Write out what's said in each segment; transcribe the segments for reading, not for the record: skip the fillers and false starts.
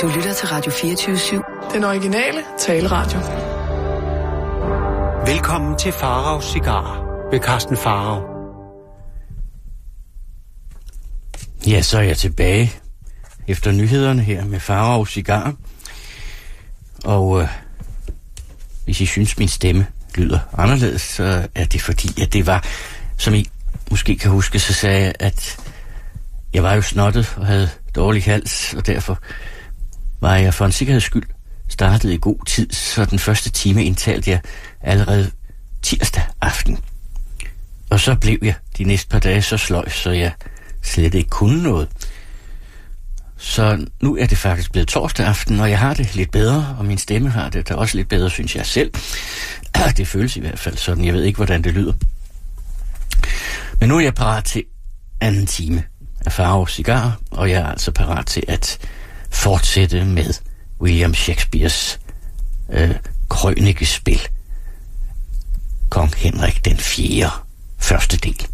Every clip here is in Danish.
Du lytter til Radio 24/7. Den originale taleradio. Velkommen til Faraos Cigarer ved Carsten Farao. Ja, så er jeg tilbage efter nyhederne her med Faraos Cigarer. Og hvis I synes, min stemme lyder anderledes, så er det fordi, at det var, som I måske kan huske, så sagde jeg, at jeg var jo snottet og havde dårlig hals, og derfor var jeg for en sikkerheds skyld startet i god tid, så den første time indtalte jeg allerede tirsdag aften. Og så blev jeg de næste par dage så sløj, så jeg slet ikke kunne noget. Så nu er det faktisk blevet torsdag aften, og jeg har det lidt bedre, og min stemme har det da også lidt bedre, synes jeg selv. Det føles i hvert fald sådan. Jeg ved ikke, hvordan det lyder. Men nu er jeg parat til anden time af Faraos Cigarer, og jeg er altså parat til at fortsætte med William Shakespeares krønikespil. Kong Henrik den 4. første del.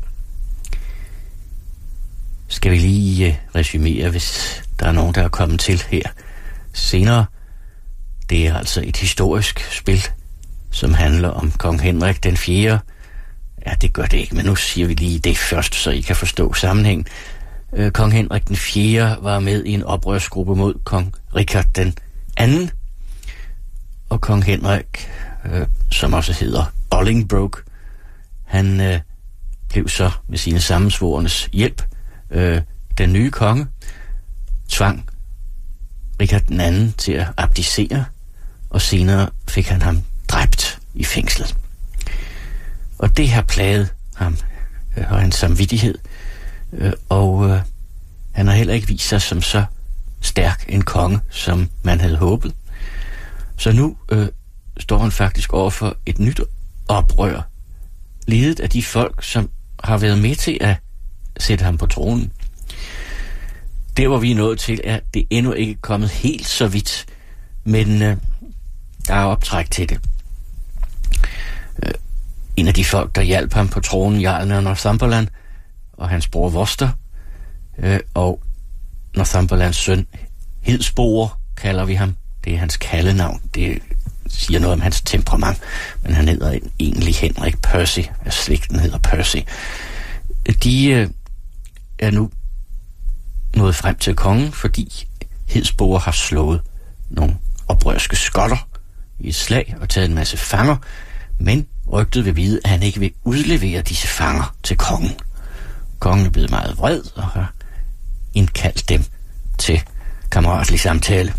Skal vi lige resumere, hvis der er nogen, der er kommet til her senere. Det er altså et historisk spil, som handler om Kong Henrik den 4. Ja, det gør det ikke, men nu siger vi lige det først, så I kan forstå sammenhængen. Kong Henrik den 4. var med i en oprørsgruppe mod kong Richard den 2. Og kong Henrik, som også hedder Bolingbroke, han blev så med sine sammensvorenes hjælp den nye konge, tvang Richard den 2. til at abdicere, og senere fik han ham dræbt i fængslet. Og det har plaget ham og hans samvittighed, og han har heller ikke vist sig som så stærk en konge, som man havde håbet. Så nu står han faktisk over for et nyt oprør, ledet af de folk, som har været med til at sætte ham på tronen. Der, hvor vi er nået til, er det endnu ikke kommet helt så vidt, men der er optræk til det. En af de folk, der hjalp ham på tronen, jarlen af Northumberland, og hans bror Worcester, og Northumberlands søn Hedsboer, kalder vi ham. Det er hans kaldenavn. Det siger noget om hans temperament, men han hedder egentlig Henrik Percy, og slægten hedder Percy. De er nu nået frem til kongen, fordi Hedsboer har slået nogle oprørske skotter i et slag og taget en masse fanger, men rygtet vil vide, at han ikke vil udlevere disse fanger til kongen. Kongen er blevet meget vred og har indkaldt dem til kammeratlig samtale.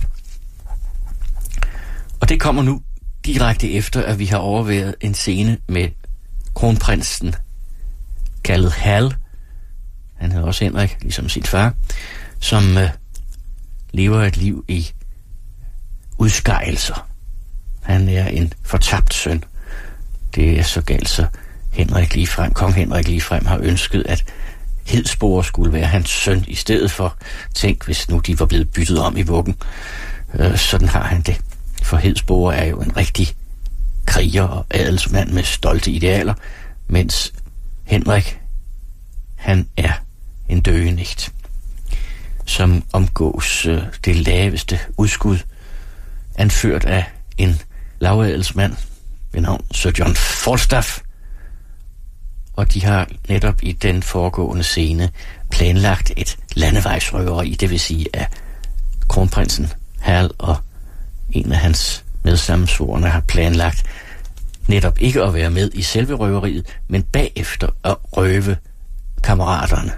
Og det kommer nu direkte efter, at vi har overværet en scene med kronprinsen, kaldet Hal. Han hedder også Henrik, ligesom sin far, som lever et liv i udskejelser. Han er en fortabt søn. Det er så galt, så kong Henrik ligefrem har ønsket, at Hedsboer skulle være hans søn i stedet for. Tænk, hvis nu de var blevet byttet om i vuggen. Sådan har han det. For Hedsboer er jo en rigtig kriger og adelsmand med stolte idealer, mens Henrik, han er en døgenigt, som omgås det laveste udskud, anført af en lavadelsmand ved navn Sir John Falstaff. Og de har netop i den foregående scene planlagt et landevejsrøveri, det vil sige, at kronprinsen Hal og en af hans medsammensvorne har planlagt netop ikke at være med i selve røveriet, men bagefter at røve kammeraterne,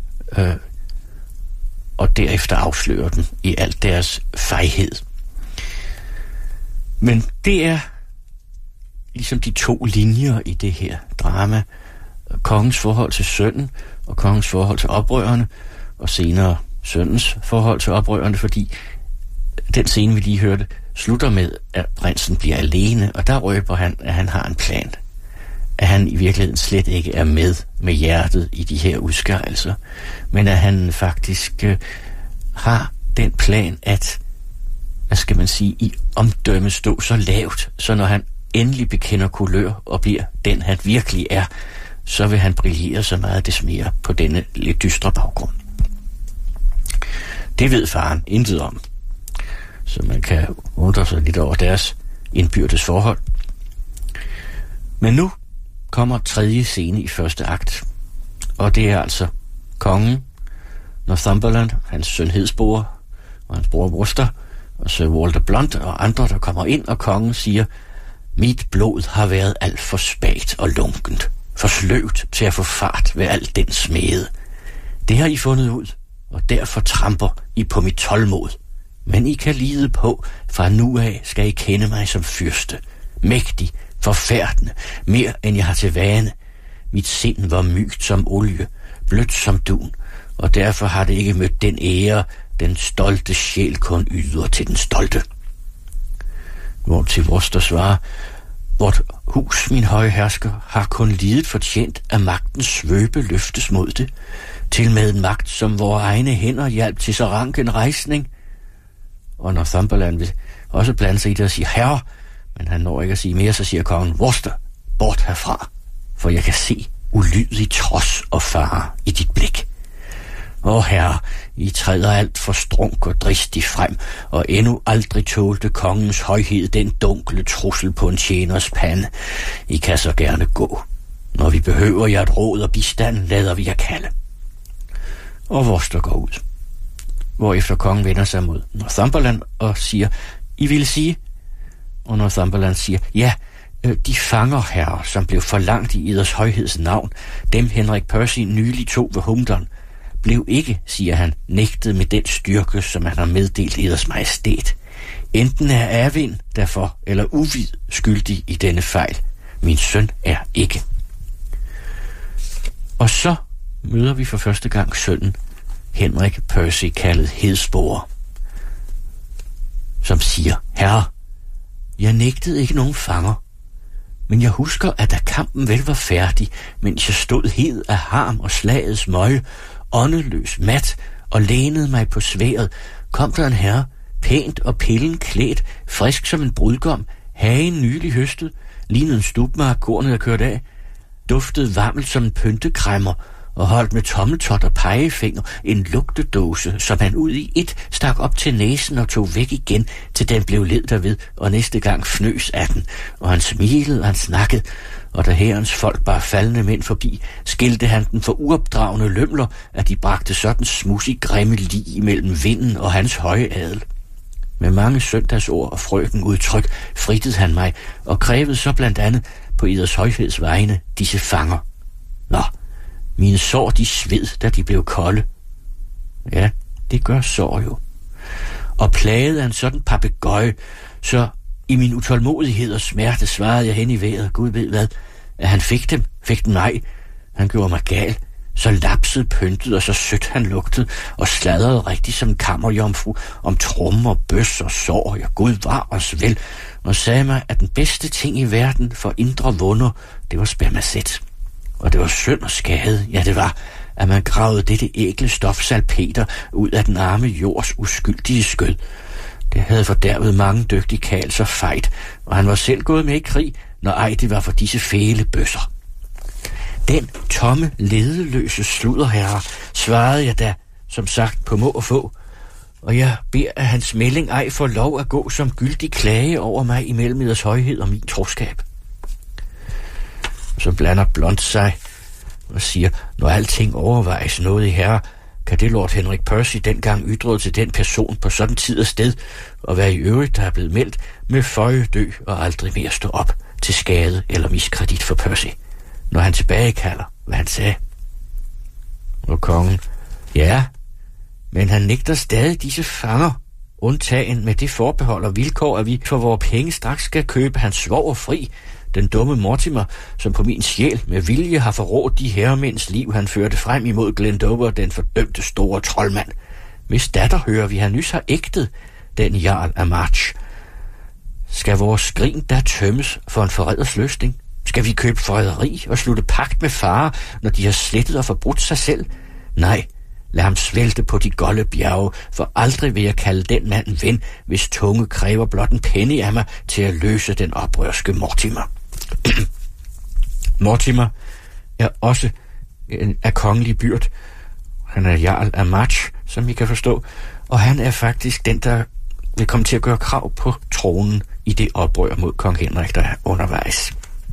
og derefter afsløre dem i alt deres fejhed. Men det er ligesom de to linjer i det her drama: kongens forhold til sønnen og kongens forhold til oprørerne, og senere sønnens forhold til oprørerne, fordi den scene, vi lige hørte, slutter med, at prinsen bliver alene, og der røber han, at han har en plan. At han i virkeligheden slet ikke er med hjertet i de her udskejelser, men at han faktisk har den plan, at, hvad skal man sige, i omdømme stå så lavt, så når han endelig bekender kulør og bliver den, han virkelig er, så vil han brillere så meget des mere på denne lidt dystre baggrund. Det ved faren intet om. så man kan undre sig lidt over deres indbyrdes forhold. Men nu kommer tredje scene i første akt, og det er altså kongen, Northumberland, hans søn Hedsborough og hans bror Worcester, og Sir Walter Blunt og andre, der kommer ind, og kongen siger: mit blod har været alt for spagt og lunkent, for sløvt til at få fart ved alt den smede. Det har I fundet ud, og derfor tramper I på mit tålmod. Men I kan lide på, fra nu af skal I kende mig som fyrste, mægtig, forfærdende, mere end jeg har til vane. Mit sind var mygt som olie, blødt som dun, og derfor har det ikke mødt den ære, den stolte sjæl kun yder til den stolte. Hvor til Worcester svarer: vort hus, min høje hersker, har kun lidet fortjent af magtens svøbe løftes mod det, til med en magt, som vore egne hænder hjalp til så rank en rejsning. Og Northumberland vil også blande sig i det og sige herre, men han når ikke at sige mere, så siger kongen: Worcester, bort herfra, for jeg kan se ulydig trods og fare i dit blik. Åh herre, I træder alt for strunk og dristig frem, og endnu aldrig tålte kongens højhed den dunkle trussel på en tjeners pande. I kan så gerne gå. Når vi behøver jer et råd og bistand, lader vi jer kalde. Og Worcester går ud, hvorefter kongen vender sig mod Northumberland og siger: I vil sige? Og Northumberland siger: ja, de fanger herrer, som blev forlangt i eders højheds navn, dem Henrik Percy nylig tog ved Humdon, blev ikke, siger han, nægtet med den styrke, som han har meddelt eders majestæt. Enten er Ervind derfor, eller uvid skyldig i denne fejl. Min søn er ikke. Og så møder vi for første gang sønnen, Henrik Percy, kaldet Hedsborough, som siger: herre, jeg nægtede ikke nogen fanger, men jeg husker, at da kampen vel var færdig, mens jeg stod hed af harm og slagets møje, åndeløs mat, og lænede mig på sværdet, kom der en herre, pænt og pillen klædt, frisk som en brudgom, hagen nylig høstet, lignede en stubmark, kornet er kørt af, duftede varmelt som en pyntekræmmer, og holdt med tommeltot og pegefinger en lugtedåse, som han ud i et stak op til næsen og tog væk igen, til den blev led derved, og næste gang fnøs af den, og han smilede og han snakkede, og da hærens folk bar faldende mænd forbi, skilte han den for uopdragne lømler, at de bragte sådan smudsig grimme lig imellem vinden og hans høje adel. Med mange søndagsord og frøken udtryk frittede han mig, og krævede så blandt andet på eders højheds vegne disse fanger. Nå, mine sår de sved, da de blev kolde. Ja, det gør sår jo. Og plagede af en sådan papegøje, så i min utålmodighed og smerte svarede jeg hen i vejret, Gud ved hvad, at han fik dem nej. Han gjorde mig gal, så lapset pyntet og så sødt han lugtede, og sladrede rigtig som en kammerjomfru om trommer, bøs og sår, ja Gud var os vel, og sagde mig, at den bedste ting i verden for indre vunder, det var spermacet. Og det var synd og skade, ja det var, at man gravede dette ægle stof salpeter ud af den arme jords uskyldige skød. Det havde fordærvet mange dygtige karl så fejt, og han var selv gået med i krig, når ej det var for disse fæle bøsser. Den tomme, ledeløse sludderherre svarede jeg da, som sagt, på må og få, og jeg beder, at hans melding ej får lov at gå som gyldig klage over mig imellem eders højhed og min troskab. Så blander Blunt sig og siger: når alting overvejes noget i herre, kan det Lord Henrik Percy dengang ytrede til den person på sådan tid og sted, og hvad i øvrigt, der er blevet meldt, med føje dø og aldrig mere stå op til skade eller miskredit for Percy, når han tilbagekalder, hvad han sagde. Og kongen: ja, men han nægter stadig disse fanger, undtagen med det forbehold og vilkår, at vi for vores penge straks skal købe hans svoger fri, den dumme Mortimer, som på min sjæl med vilje har forrådt de herremænds liv, han førte frem imod Glendower, den fordømte store troldmand. Hvis datter hører vi, han nys har ægtet den jarl af March. Skal vores skrin da tømmes for en forræders løsning? Skal vi købe forræderi og slutte pagt med fare, når de har slettet og forbrudt sig selv? Nej, lad ham svelte på de golde bjerge, for aldrig vil jeg kalde den mand en ven, hvis tunge kræver blot en penny af mig til at løse den oprørske Mortimer. Mortimer er også af kongelig byrd. Han er jarl af March, som I kan forstå, og han er faktisk den, der vil komme til at gøre krav på tronen i det oprør mod kong Henrik, der er undervejs.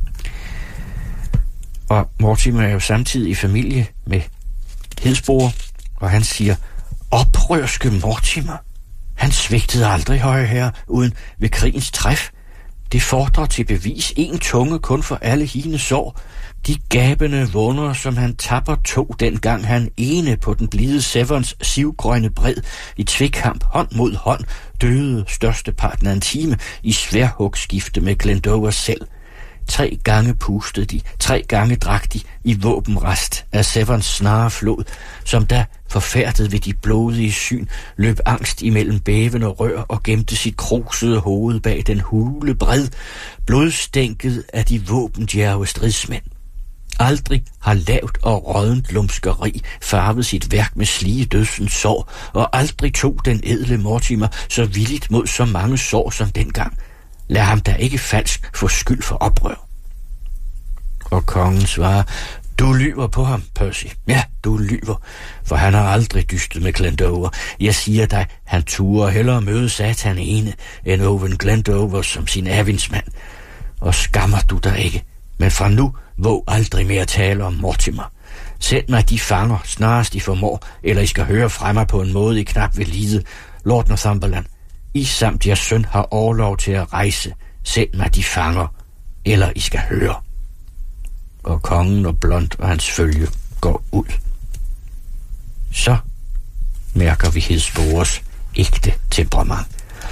Og Mortimer er jo samtidig i familie med Hedsbroer, og han siger, oprørske Mortimer. Han svigtede aldrig, høje herre, uden ved krigens træf. Det fordrer til bevis en tunge kun for alle hine sår. De gabende vunder, som han tapper tog, dengang han ene på den blide Severns sivgrønne bred i tvekamp hånd mod hånd døde størsteparten af en time i sværhugskifte med Glendower selv. 3 gange pustede de, 3 gange drak de i våbenrest af Severns snare flod, som da forfærdet ved de blodige syn, løb angst imellem bævende rør og gemte sit krusede hoved bag den hule bred, blodstænket af de våbendjerve stridsmænd. Aldrig har lavt og råddent lumskeri farvet sit værk med slige dødsens sår, og aldrig tog den edle Mortimer så villigt mod så mange sår som dengang. Lad ham da ikke falsk få skyld for oprør. Og kongen svarer, du lyver på ham, Percy. Ja, du lyver, for han har aldrig dystet med Glendower. Jeg siger dig, han turer hellere møde Satan ene, end Owen Glendower som sin avinsmand. Og skammer du dig ikke, men fra nu våg aldrig mere tale om Mortimer. Send mig de fanger, snarest I formår, eller I skal høre fra mig på en måde, I knap vil lide. Lord Northumberland, I samt jeres søn har overlov til at rejse. Send mig de fanger, eller I skal høre. Og kongen og Blunt og hans følge går ud. Så mærker vi Hedsbroers ægte temperament.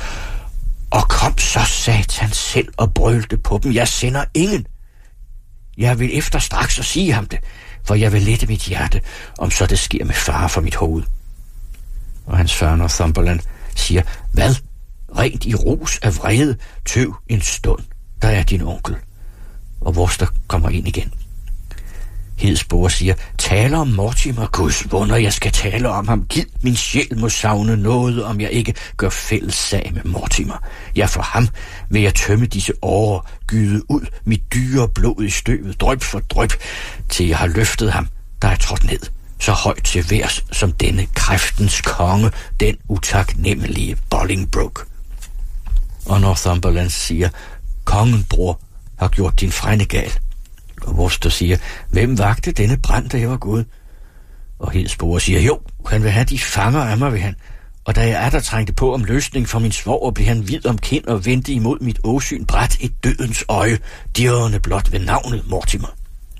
Og kom så Satan selv og brølte på dem. Jeg sender ingen. Jeg vil efter straks og sige ham det, for jeg vil lette mit hjerte, om så det sker med fare for mit hoved. Og hans far Northumberland siger, hvad? Rent i rus af vrede, tøv en stund, der er din onkel. Og Worcester kommer ind igen. Hedsbroer siger, taler om Mortimer, Guds wunder, jeg skal tale om ham. Gid min sjæl må savne noget, om jeg ikke gør fælles sag med Mortimer. Ja, for ham vil jeg tømme disse årer, gyde ud mit dyre blod i støvet, drøb for drøb, til jeg har løftet ham, der er trådt ned, så højt til værs som denne kræftens konge, den utaknemmelige Bolingbroke. Og Northumberland siger, kongen, bror, har gjort din frænde gal. Og Worcester siger, hvem vagte denne brand, da jeg var gået? Og Hedsbroer siger, jo, han vil have de fanger af mig, vil han. Og da jeg der trængte på om løsning for min svoger, blev han hvid om kind og vendte imod mit åsyn bræt et dødens øje, dirrende blot ved navnet Mortimer.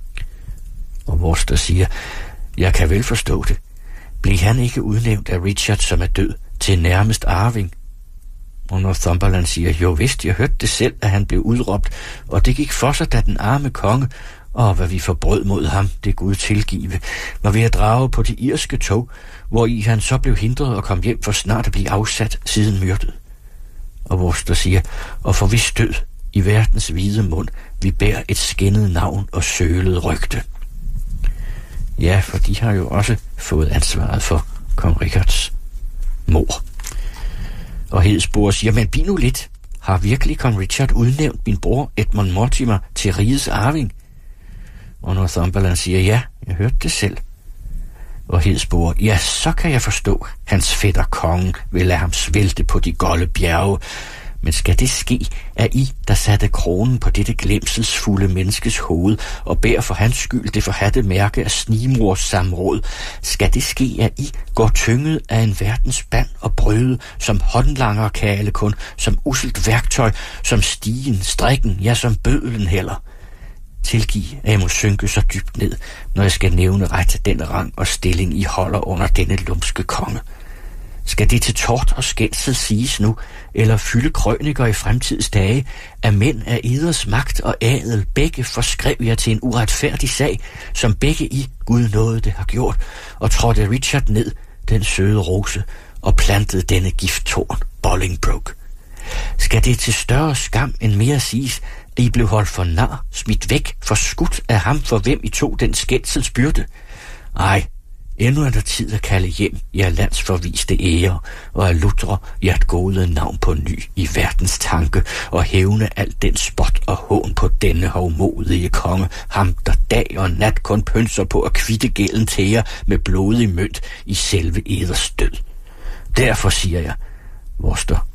Og Worcester siger, jeg kan vel forstå det. Blev han ikke udnævnt af Richard, som er død, til nærmest arving? Og Northumberland siger, jo vist, jeg hørte det selv, at han blev udråbt, og det gik for sig, da den arme konge, og hvad vi forbrød mod ham, det Gud tilgive, var ved at drage på det irske tog, hvor i han så blev hindret og kom hjem for snart at blive afsat siden myrdet. Og Worcester siger, og for hvis død i verdens hvide mund, vi bærer et skændet navn og sølet rygte. Ja, for de har jo også fået ansvaret for kong Richards mor. Og Hedsbroer siger, men bliv nu lidt. Har virkelig kong Richard udnævnt min bror Edmund Mortimer til rigets arving? Og Northumberland siger, ja, jeg hørte det selv. Og Hedsbroer, ja, så kan jeg forstå, hans fætter kongen vil lade ham svelte på de golde bjerge. Men skal det ske, at I, der satte kronen på dette glemselsfulde menneskes hoved, og bærer for hans skyld det forhatte mærke af snigmors samråd, skal det ske, at I går tynget af en verdens band og brøde, som håndlanger kale kun, som usselt værktøj, som stigen, strikken, ja, som bødlen heller. Tilgiv, at jeg må synke så dybt ned, når jeg skal nævne ret den rang og stilling, I holder under denne lumske konge. Skal det til tort og skændsel siges nu, eller fylde krøniker i fremtids dage, at mænd af eders magt og adel begge forskrev jer til en uretfærdig sag, som begge I, Gud nåde det har gjort, og trådte Richard ned, den søde rose, og plantede denne gifttorn, Bolingbroke? Skal det til større skam end mere siges, at I blev holdt for nar, smidt væk, forskudt af ham, for hvem I tog den skændselsbyrde? Ej, endnu er der tid at kalde hjem jer landsforviste ære, og at lutre jert gode navn på ny i verdens tanke, og hævne alt den spot og hån på denne hovmodige konge, ham der dag og nat kun pønser på at kvitte gælden til jer med blodig mønt i selve eders død. Derfor siger jeg, Worcester,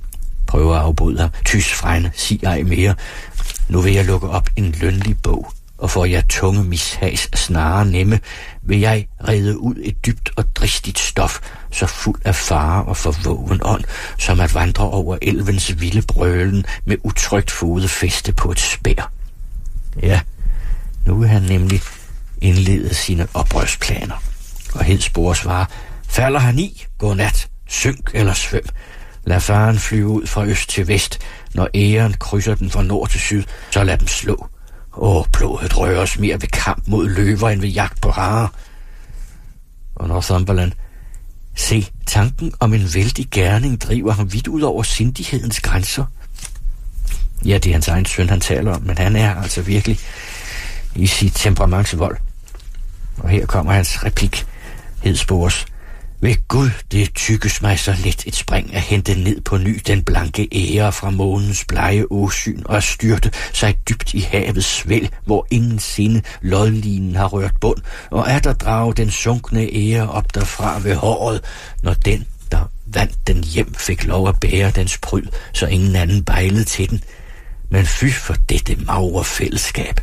prøver at afbryde ham. Tys, Frejne, sig ej mere. Nu vil jeg lukke op en lønlig bog, og for jeg tunge mishas snarere nemme, vil jeg rede ud et dybt og dristigt stof, så fuld af fare og forvågen ånd, som at vandre over elvens vilde brølen med utrygt fodefæste på et spær. Ja, nu vil han nemlig indlede sine oprørsplaner. Og Hedspore svarer, falder han i, godnat, synk eller svøm. Lad faren flyve ud fra øst til vest, når æren krydser den fra nord til syd, så lad dem slå. Blodet røres mere ved kamp mod løver end ved jagt på harer. Og Northumberland, se, tanken om en vældig gerning driver ham vidt ud over sindighedens grænser. Ja, det er hans egen søn, han taler om, men han er altså virkelig i sit temperamentsvold. Og her kommer hans replik, Hedspores. Ved Gud, det tykkes mig så let et spring at hente ned på ny den blanke ære fra månens blege åsyn og at styrte sig dybt i havets svæl, hvor ingen sinde lodlinen har rørt bund, og at der drage den sunkne ære op derfra ved håret, når den, der vandt den hjem, fik lov at bære dens pryd, så ingen anden bejlede til den. Men fy for dette magre fællesskab.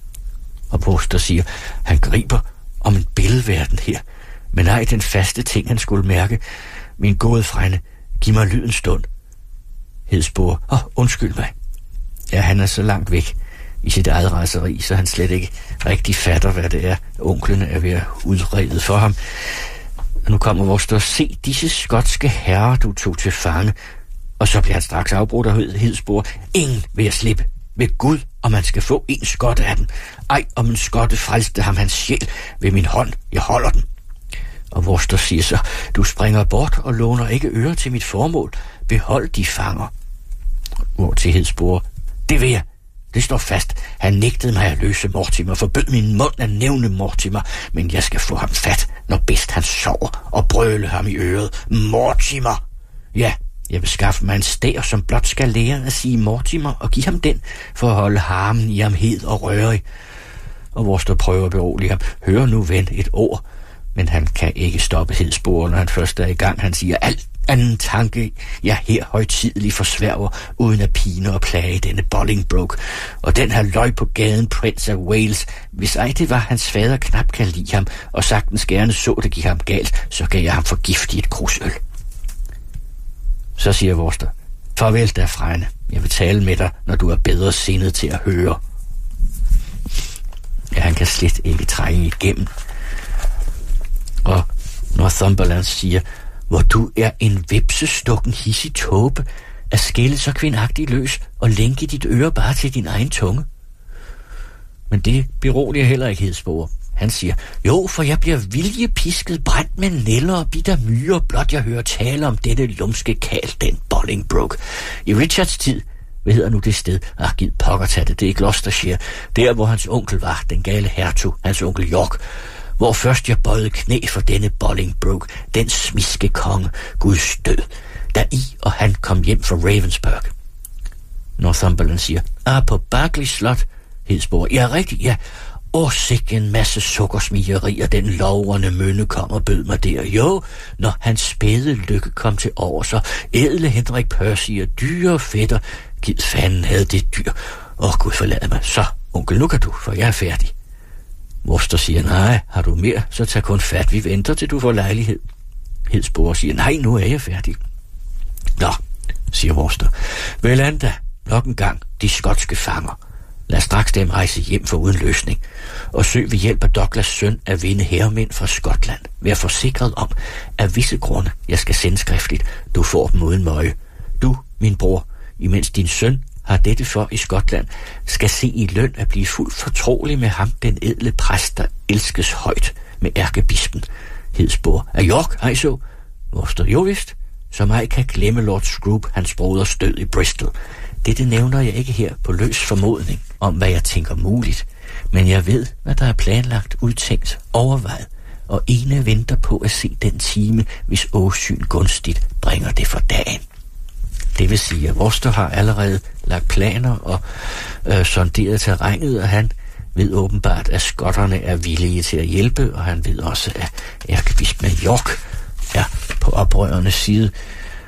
Og Poster siger, han griber om en billedverden her, men ej den faste ting, han skulle mærke. Min gode Frejne, giv mig lyden stund. Hedspore, undskyld mig. Ja, han er så langt væk i sit eget raseri, så han slet ikke rigtig fatter, hvad det er, onklene er ved at udrede for ham. Nu kommer vores der, se disse skotske herrer, du tog til fange. Og så bliver han straks afbrudt af Hedspore. Ingen vil jeg slippe. Ved Gud, om man skal få en skotte af den. Ej, om en skotte frelste ham hans sjæl ved min hånd. Jeg holder den. Og Worcester siger så, du springer bort og låner ikke øre til mit formål. Behold de fanger. Hvor til Hedspore, det vil jeg. Det står fast. Han nægtede mig at løse Mortimer, forbød min mund at nævne Mortimer, men jeg skal få ham fat, når bedst han sover, og brøle ham i øret. Mortimer! Ja, jeg vil skaffe mig en stær, som blot skal lære at sige Mortimer, og give ham den, for at holde harmen i ham hed og rørig. Og Worcester prøver at berolige ham. Hør nu, ven, et ord. Men han kan ikke stoppe Hedspore, når han først er i gang. Han siger, alt anden tanke, jeg her højtideligt forsværger, uden at pine og plage denne Bolingbroke. Og den her løg på gaden, Prince af Wales, hvis ej det var hans fader knap kan lide ham, og sagtens gerne så det give ham galt, så gav jeg ham for giftigt et krus øl. Så siger Worcester, farvel da, Frejne. Jeg vil tale med dig, når du er bedre sindet til at høre. Ja, han kan slet ikke trænge igennem. Og Northumberland siger, hvor du er en vipsestukken hissig tåbe, at skille så kvindagtigt løs og lænke dit øre bare til din egen tunge. Men det beroliger heller ikke Hedspore. Han siger, jo, for jeg bliver viljepisket, brændt med næller og bitter myrer, blot jeg hører tale om dette lumske kald, den Bolingbroke. I Richards tid, hvad hedder nu det sted? Giv pokker tage det, det er Gloucestershire, der hvor hans onkel var, den gale hertug, hans onkel York, hvor først jeg bøjede knæ for denne Bolingbroke, den smiske konge, Guds død, da I og han kom hjem fra Ravensburg. Northumberland siger, på Berkeley Slot, Hedspore, ja rigtigt, ja. Sikke en masse sukkersmigerier, den lovrende mønne kom og bød mig der. Jo, når hans spæde lykke kom til over, så ædle Henrik Percy og dyre fætter, giv fanden havde det dyr. Gud forlade mig. Så, onkel, nu kan du, for jeg er færdig. Worcester siger, nej, har du mere, så tag kun fat, vi venter til du får lejlighed. Hedspore siger, nej, nu er jeg færdig. Nå, siger Worcester, vel anda, nok en gang, de skotske fanger. Lad straks dem rejse hjem for uden løsning, og søg ved hjælp af Douglas søn at vinde herremænd fra Skotland. Vær forsikret om, at visse grunde, jeg skal sende skriftligt, du får dem uden møje. Du, min bror, imens din søn har dette for i Skotland, skal se i løn at blive fuldt fortrolig med ham, den edle præst, der elskes højt med ærkebispen. Hedspore, af York, ej så? Worcester, jo vist, som ej kan glemme Lord Scroope, hans broders død i Bristol. Dette nævner jeg ikke her på løs formodning om, hvad jeg tænker muligt, men jeg ved, hvad der er planlagt, udtænkt, overvejet, og ene venter på at se den time, hvis åsyn gunstigt bringer det for dagen. Det vil sige, at Worcester har allerede lagt planer og sonderet terrænet, og han ved åbenbart, at skotterne er villige til at hjælpe, og han ved også, at ærkebispen York er på oprørernes side.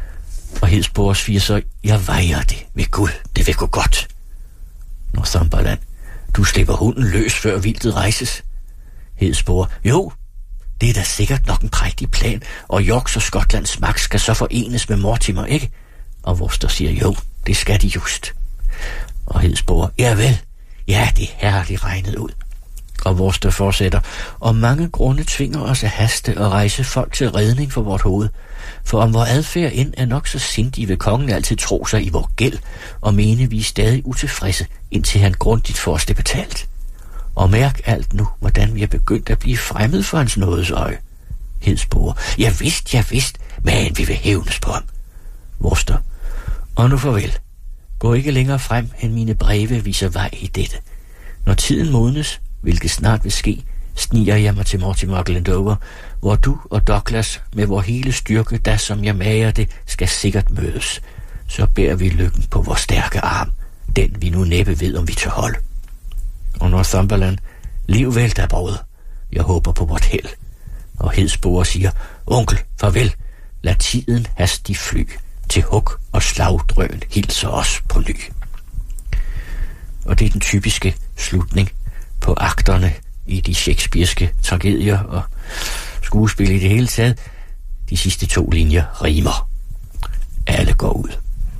Og Hedsborg siger så, jeg vejer det ved Gud, det vil gå godt. Northumberland, du slipper hunden løs, før vildtet rejses. Hedsborg, jo, det er da sikkert nok en prægtig plan, og Yorks og Skotlands magt skal så forenes med Mortimer, ikke? Og Worcester siger, jo, det skal de just. Og Hedsborg, ja vel, ja, det er herligt regnet ud. Og Worcester fortsætter, og mange grunde tvinger os at haste og rejse folk til redning for vort hoved. For om vor adfærd end er nok så sindig, vil kongen altid tro sig i vor gæld, og mene vi er stadig utilfredse, indtil han grundigt får os det betalt. Og mærk alt nu, hvordan vi er begyndt at blive fremmed for hans nådes øje. Hedsborg, ja vist, men vi vil hævnes på ham. Worcester, og nu farvel. Gå ikke længere frem, end mine breve viser vej i dette. Når tiden modnes, hvilket snart vil ske, sniger jeg mig til Mortimer og Glendower, hvor du og Douglas med vor hele styrke, da som jeg mager det, skal sikkert mødes. Så bærer vi lykken på vor stærke arm, den vi nu næppe ved, om vi tør holde. Og Northumberland, lev vel da, brødre. Jeg håber på vort held. Og Hedsborg siger, onkel, farvel. Lad tiden hastig fly. Til hug og slagdrøn hilser os på ny. Og det er den typiske slutning på akterne i de shakespearske tragedier og skuespil i det hele taget. De sidste 2 linjer rimer. Alle går ud.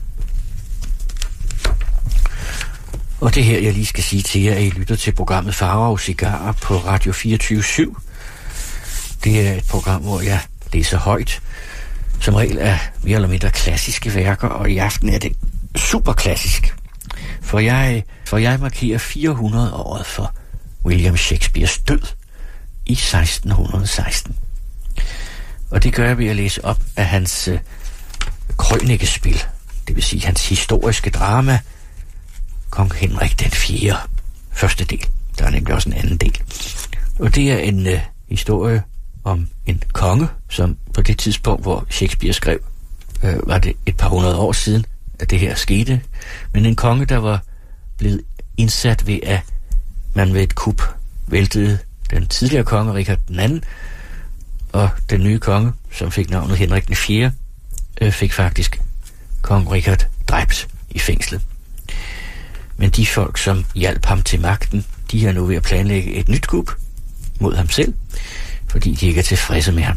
Og det her, jeg lige skal sige til jer, at I lytter til programmet Farao Cigarer på Radio 24/7. Det er et program, hvor jeg læser højt. Som regel er mere eller mindre klassiske værker, og i aften er det super klassisk. For jeg markerer 400-året for William Shakespeares død i 1616. Og det gør jeg ved at læse op af hans krønikespil, det vil sige hans historiske drama, Kong Henrik den 4. første del. Der er nemlig også en anden del. Og det er en historie om en konge, som på det tidspunkt, hvor Shakespeare skrev, var det et par hundrede år siden, at det her skete. Men en konge, der var blevet indsat ved, at man ved et kup væltede den tidligere konge, Richard den anden, og den nye konge, som fik navnet Henrik den 4., fik faktisk kong Richard dræbt i fængslet. Men de folk, som hjalp ham til magten, de er nu ved at planlægge et nyt kup mod ham selv, fordi de ikke er tilfredse med ham.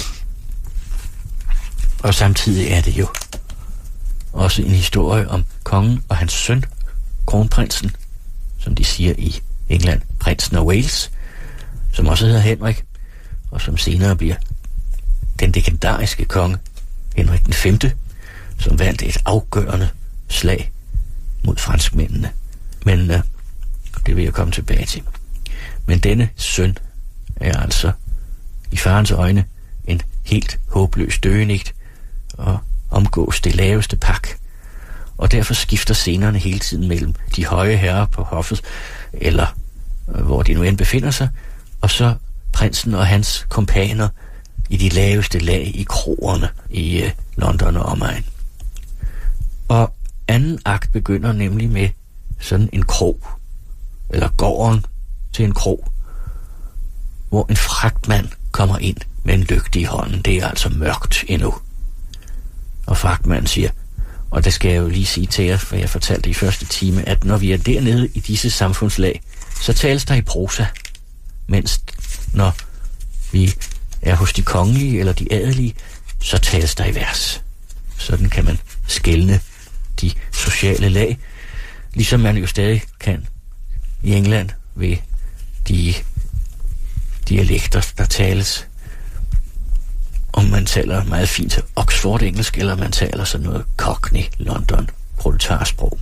Og samtidig er det jo også en historie om kongen og hans søn, kronprinsen, som de siger i England, prinsen af Wales, som også hedder Henrik, og som senere bliver den legendariske konge, Henrik den 5., som vandt et afgørende slag mod franskmændene. Men det vil jeg komme tilbage til. Men denne søn er altså i farens øjne en helt håbløs døgenigt og omgås det laveste pak. Og derfor skifter scenerne hele tiden mellem de høje herrer på hoffet, eller hvor de nu end befinder sig, og så prinsen og hans kompaner i de laveste lag i kroerne i London og omegn. Og anden akt begynder nemlig med sådan en krog, eller gården til en krog, hvor en fragtmand kommer ind med en lygte i hånden. Det er altså mørkt endnu. Og fragtmanden siger, og det skal jeg jo lige sige til jer, for jeg fortalte i første time, at når vi er dernede i disse samfundslag, så tales der i prosa, mens når vi er hos de kongelige eller de adelige, så tales der i vers. Sådan kan man skelne de sociale lag, ligesom man jo stadig kan i England ved de dialekter, der tales. Om man taler meget fint Oxford-engelsk, eller man taler sådan noget Cockney, London, proletarsprog.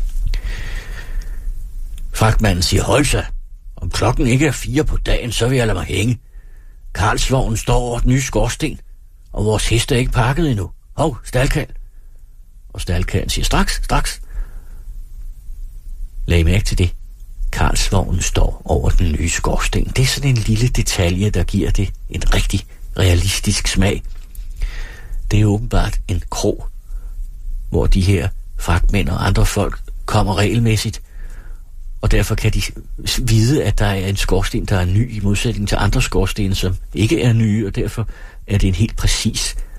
Fragtmanden siger, hold sig. Om klokken ikke er 4 på dagen, så vil jeg lade mig hænge. Karlsvognen står over den nye skorsten, og vores heste er ikke pakket endnu. Hov, staldkald. Og staldkalden siger, straks. Lag mærke til det. Karlsvognen står over den nye skorsten. Det er sådan en lille detalje, der giver det en rigtig realistisk smag. Det er åbenbart en krog, hvor de her fragtmænd og andre folk kommer regelmæssigt, og derfor kan de vide, at der er en skorsten, der er ny, i modsætning til andre skorstene, som ikke er nye, og derfor er det en helt præcis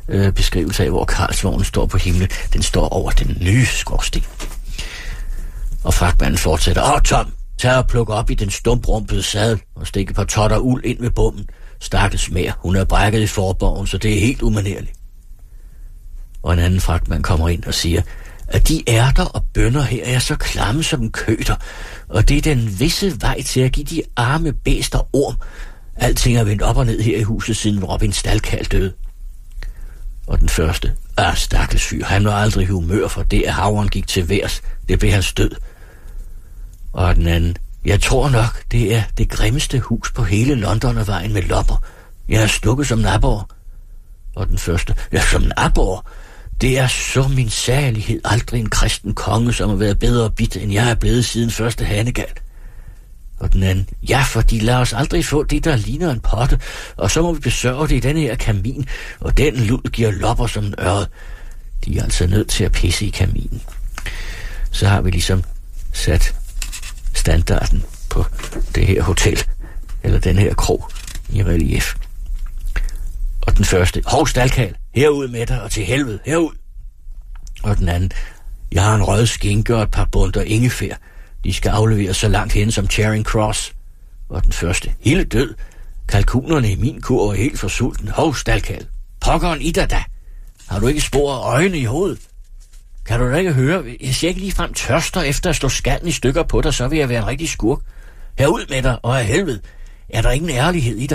beskrivelse af, hvor Karlsvognen står på himlen. Den står over den nye skorsten. Og fragtmanden fortsætter. Tom, tag og pluk op i den stumprumpede sadel og stik et par totter uld ind ved bommen. Stakkels mere, hun er brækket i forborgen, så det er helt umanerligt. Og en anden fragtmand kommer ind og siger, at de ærter og bønner her er så klamme som en køter, og det er den visse vej til at give de arme bæster orm. Alting er vendt op og ned her i huset, siden Robin Stalkald døde. Og den første, stakkels fyr, han var aldrig i humør for det, at havren gik til værs. Det blev hans død. Og den anden, jeg tror nok, det er det grimmeste hus på hele Londonervejen med lopper. Jeg er stukket som nabor. Og den første, som nabor? Det er så min særlighed aldrig en kristen konge, som har været bedre bidt, end jeg er blevet siden første Hanegal. Og den anden, for de lader os aldrig få det, der ligner en potte, og så må vi besørge det i denne her kamin, og den lud giver lopper som en ørred. De er altså nødt til at pisse i kaminen. Så har vi ligesom sat standarden på det her hotel, eller den her krog i relief. Og den første, Stalkald, herud med dig, og til helvede, herud. Og den anden, jeg har en rød skinke og et par bundter ingefær. De skal afleveres så langt hen som Charing Cross. Og den første, hele død. Kalkunerne i min kur er helt for sulten. Stalkald, pokkeren i dig da. Har du ikke spor af øjne i hovedet? Kan du da ikke høre? Jeg ser ikke ligefrem tørster efter at slå skallen i stykker på dig, så vil jeg være en rigtig skurk. Herud med dig, og af helvede, er der ingen ærlighed i dig?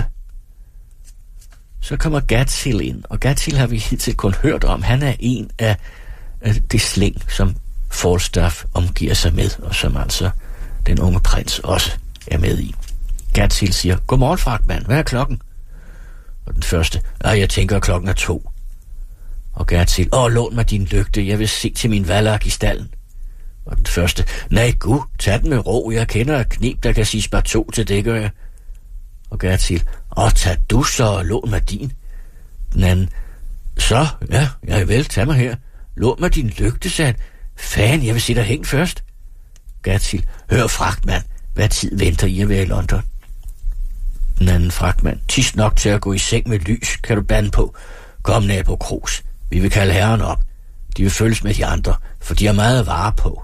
Så kommer Gatsil ind, og Gatsil har vi hidtil kun hørt om. Han er en af det slæng, som Falstaff omgiver sig med, og som altså den unge prins også er med i. Gatsil siger, godmorgen, fragtmand, hvad er klokken? Og den første, jeg tænker, klokken er 2. Og Gatsil, lån mig din lygte, jeg vil se til min valak i stallen. Og den første, nej gud, tag den med ro, jeg kender et knep, der kan sige spar 2 til det, gør jeg. Og Gatsil, tag du så og lån mig din. Den anden, så, jeg vil, tag mig her. Lån mig din lygte, sagde han. Fan, jeg vil se dig hængt først. Gatsil, hør fragtmand, hvad tid venter I at være i London? Den anden fragtmand, tis nok til at gå i seng med lys, kan du bande på. Kom nabo Krus, vi vil kalde herren op. De vil følges med de andre, for de har meget at vare på.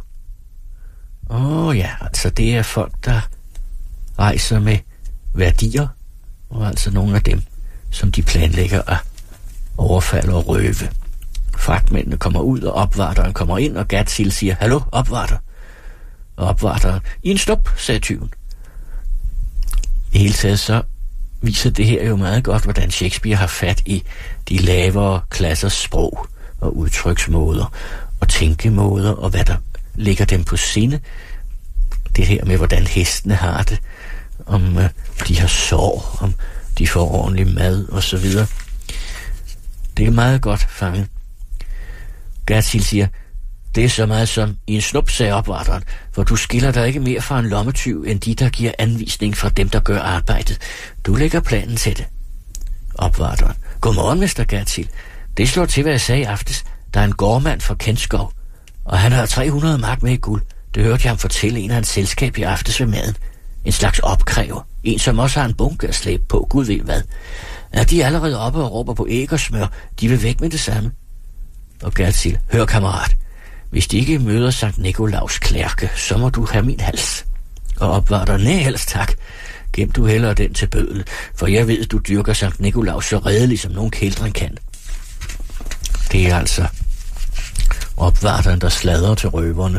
Altså det er folk, der rejser med værdier, og altså nogle af dem, som de planlægger at overfalde og røve. Fragtmændene kommer ud, og opvarteren kommer ind, og Gatsil siger, hallo, opvarter. Og opvarteren, i en stop, sagde tyven. I hele taget så viser det her jo meget godt, hvordan Shakespeare har fat i de lavere klassers sprog og udtryksmåder og tænkemåder, og hvad der ligger dem på sinde. Det her med, hvordan hestene har det, om de har sår, om de får ordentlig mad og så videre. Det er meget godt fanget. Gatsil siger, det er så meget som i en snup, sagde opvarteren, for du skiller dig ikke mere fra en lommetyv, end de, der giver anvisning fra dem, der gør arbejdet. Du lægger planen til det. Opvarteren, godmorgen, Mr. Gatsil. Det slår til, hvad jeg sagde i aftes. Der er en gårdmand fra Kentskov, og han har 300 mark med i guld. Det hørte jeg ham fortælle en af hans selskab i aftes ved maden. En slags opkræver. En, som også har en bunke at slæbe på. Gud ved hvad. Er de allerede oppe og råber på æg og smør? De vil væk med det samme. Og Gatsil, hør kammerat. Hvis de ikke møder Sankt Nikolaus klærke, så må du have min hals. Og opvarter, nej helst tak. Gem du hellere den til bødel, for jeg ved, du dyrker Sankt Nikolaus så redelig, som nogen kældring kan. Det er altså opvarteren, der sladrer til røverne.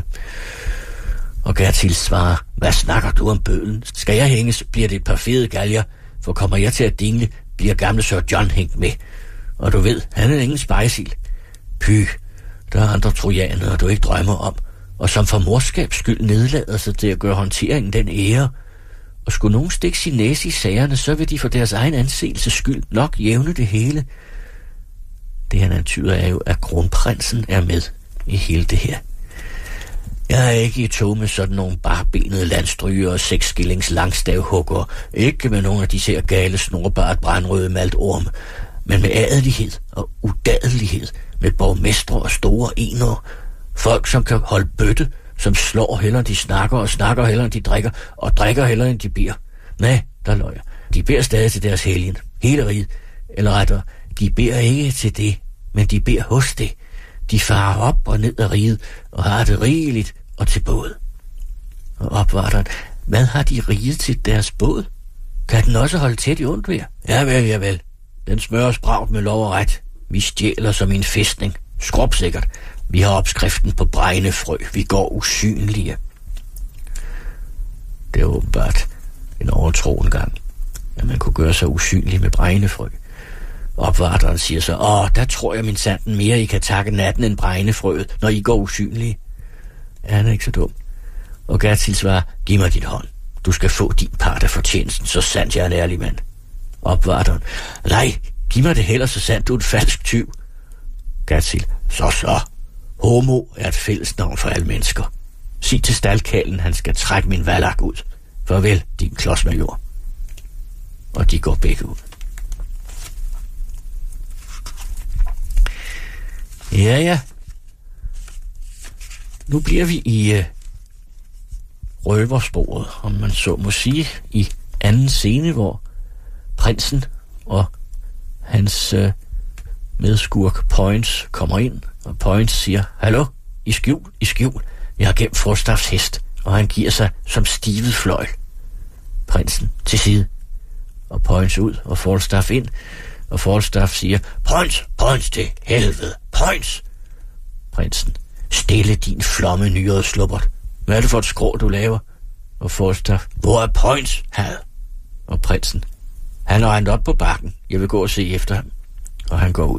Og Gatsil svarer, hvad snakker du om bødlen? Skal jeg hænges, bliver det et par fede galjer, for kommer jeg til at dingle, bliver gamle Sir John hængt med. Og du ved, han er ingen spejsil. Py, der er andre trojanere, du ikke drømmer om, og som for morskabs skyld nedlader sig til at gøre håndteringen den ære. Og skulle nogen stikke sin næse i sagerne, så vil de for deres egen anseelses skyld nok jævne det hele. Det han antyder er jo, at kronprinsen er med i hele det her. Jeg er ikke i tog med sådan nogle barbenede landstryger og 6 skillings langstavhugger, ikke med nogle af de her gale snorbart brandrøde maltorme, men med adelighed og udadelighed, med borgmestre og store enere, folk som kan holde bøtte, som slår hellere end de snakker, og snakker hellere end de drikker, og drikker hellere end de beder. Nej, der løjer. De beder stadig til deres helgen, hele riget, eller rettere, de beder ikke til det, men de beder hos det. De farer op og ned af riget, og har det rigeligt og til båd. Og opvarteren, hvad har de riget til deres båd? Kan den også holde tæt i ondt vejr? Ja vel. Den smøres bragt med lov og ret. Vi stjæler som en fæstning. Skråbsikkert. Vi har opskriften på bregnefrø. Vi går usynlige. Det er åbenbart en overtroen gang, at man kunne gøre sig usynlig med bregnefrø. Opvarteren siger så, der tror jeg min sanden mere, I kan takke natten end bregnefrøet, når I går usynlige. Ja, han er ikke så dum. Og Gertil svarer, giv mig dit hånd. Du skal få din part af fortjenesten, så sandt jeg er en ærlig mand. Opvarteren, nej, giv mig det heller, så sandt du er en falsk tyv. Gertil, så. Homo er et fællesnavn for alle mennesker. Sig til staldkallen, han skal trække min valak ud. Farvel, din klodsmajor. Og de går begge ud. Ja. Nu bliver vi i røversporet, om man så må sige, i anden scene, hvor prinsen og hans medskurk Points kommer ind, og Points siger, hallo, i skjul, jeg har gemt Falstaffs hest, og han giver sig som stivet fløjl. Prinsen til side, og Points ud, og Falstaff ind, og Falstaff siger, Points til helvede, Points! Prinsen, stille din flomme nyrede slubbert. Hvad er det for et skrå, du laver? Og Falstaff, hvor er Points, had? Og prinsen, han er rendt op på bakken. Jeg vil gå og se efter ham. Og han går ud.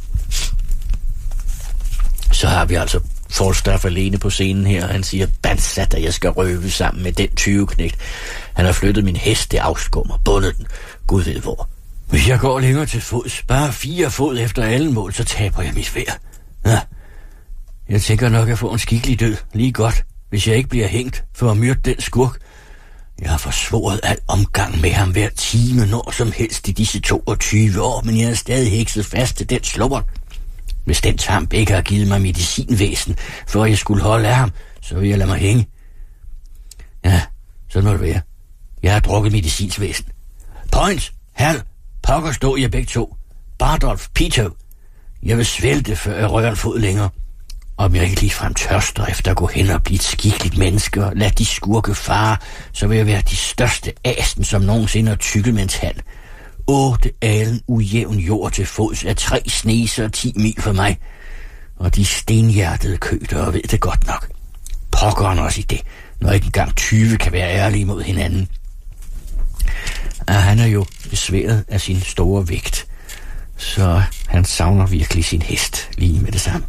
Så har vi altså Falstaff alene på scenen her, og han siger, bandsat, at jeg skal røve sammen med den 20-knægt. Han har flyttet min hest, det afskummer, bundet den. Gud ved hvor. Hvis jeg går længere til fods, bare 4 fod efter alle mål, så taber jeg mit vejr. Ja, jeg tænker nok at få en skikkelig død, lige godt, hvis jeg ikke bliver hængt for at myrde den skurk. Jeg har forsvoret al omgang med ham hver time, når som helst i disse 22 år, men jeg er stadig hekset fast til den slubber. Hvis den tamp ikke har givet mig medicinvæsen, for at jeg skulle holde af ham, så vil jeg lade mig hænge. Ja, sådan må det være. Jeg har drukket medicinsvæsen. Points, Hal, pokker stå I begge to. Bardolph, Peter. Jeg vil svælte, før jeg rører en fod længere. Om jeg ikke ligefrem tørster efter at gå hen og blive et skikkeligt menneske og lade de skurke fare, så vil jeg være de største asen, som nogensinde har tykket med en tand. 8 alen ujævn jord til fods er 3 sneser og 10 mil for mig. Og de stenhjertede køter ved det godt nok. Pokkeren også i det, når ikke engang 20 kan være ærlige mod hinanden. Og han er jo besværet af sin store vægt, så han savner virkelig sin hest lige med det samme.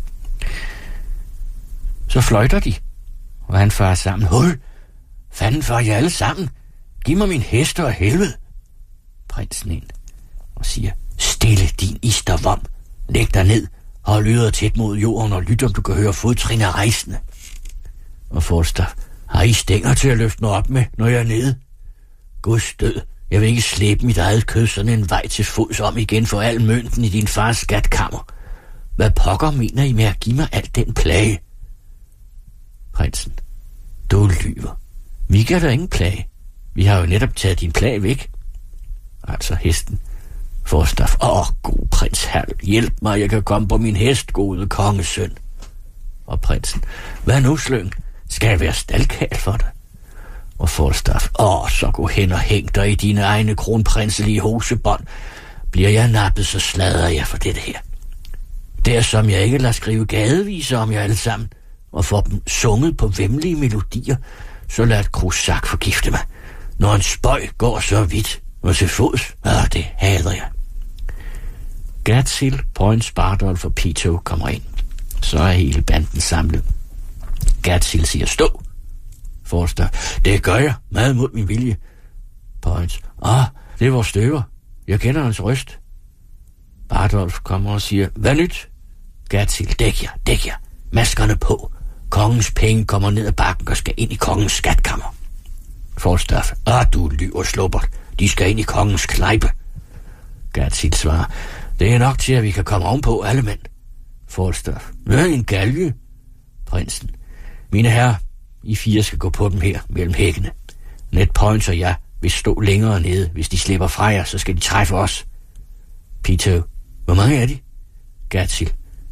Så fløjter de, og han farer sammen. Hul! Fanden farer jeg alle sammen? Giv mig min hest og helvede! Prinsen ind og siger, stille din istervom. Læg dig ned, hold øret tæt mod jorden og lyt, om du kan høre fodtrin af rejsende. Og Falstaff, har I stænger til at løfte mig op med, når jeg er nede? Guds død, jeg vil ikke slæbe mit eget kød sådan en vej til fods om igen for al mønten i din fars skatkammer. Hvad pokker mener I med at give mig al den plage? Prinsen, du lyver. Vi gør der ingen plage. Vi har jo netop taget din plage væk. Altså hesten. Falstaff, god prins Hal, hjælp mig, jeg kan komme på min hest, gode kongesøn. Og prinsen, hvad nu, Slyng? Skal jeg være staldkald for dig? Og Falstaff, så gå hen og hæng dig i dine egne kronprinselige hosebånd. Bliver jeg nappet, så sladrer jeg for dette her. Der som jeg ikke lader skrive gadeviser om jer alle sammen, og får dem sunget på væmmelige melodier, så lad et krussak forgifte mig. Når en spøj går så vidt og til fods, det hader jeg. Gertil, Points, Bardolph og Peter kommer ind. Så er hele banden samlet. Gertil siger, stå. Falstaff, det gør jeg, meget mod min vilje. Points, det er vores støver. Jeg kender hans røst. Bardolph kommer og siger, hvad nyt? Gertil, dæk jer. Maskerne på. Kongens penge kommer ned ad bakken og skal ind i kongens skatkammer. Falstaff, du lyver, slubbert. De skal ind i kongens klejpe. Gertil svarer, det er nok til, at vi kan komme ovenpå alle mænd. Falstaff, hvad en galge? Prinsen, mine herrer, I 4 skal gå på dem her mellem hækkene. Ned Points og jeg vil stå længere nede. Hvis de slipper fra jer, så skal de træffe os. Peter, hvor mange er de? Gertil,